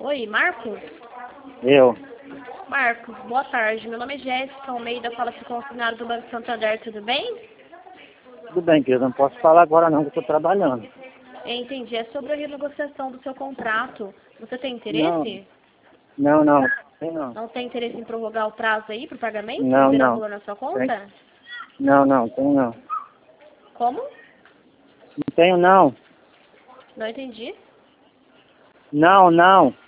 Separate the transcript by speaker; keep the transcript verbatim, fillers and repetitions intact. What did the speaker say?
Speaker 1: Oi, Marcos?
Speaker 2: Eu.
Speaker 1: Marcos, boa tarde. Meu nome é Jéssica Almeida, fala aqui com o funcionário do Banco Santander, tudo bem?
Speaker 2: Tudo bem, querido. Não posso falar agora não, que eu estou trabalhando.
Speaker 1: Entendi. É sobre a renegociação do seu contrato. Você tem
Speaker 2: Não,
Speaker 1: interesse?
Speaker 2: não, não. Tem não.
Speaker 1: Não tem interesse em prorrogar o prazo aí para o pagamento?
Speaker 2: Não,
Speaker 1: Virar
Speaker 2: não.
Speaker 1: valor na sua
Speaker 2: Tem.
Speaker 1: conta?
Speaker 2: Não, não. Tenho não.
Speaker 1: Como?
Speaker 2: Não tenho não.
Speaker 1: Não entendi.
Speaker 2: Não, não.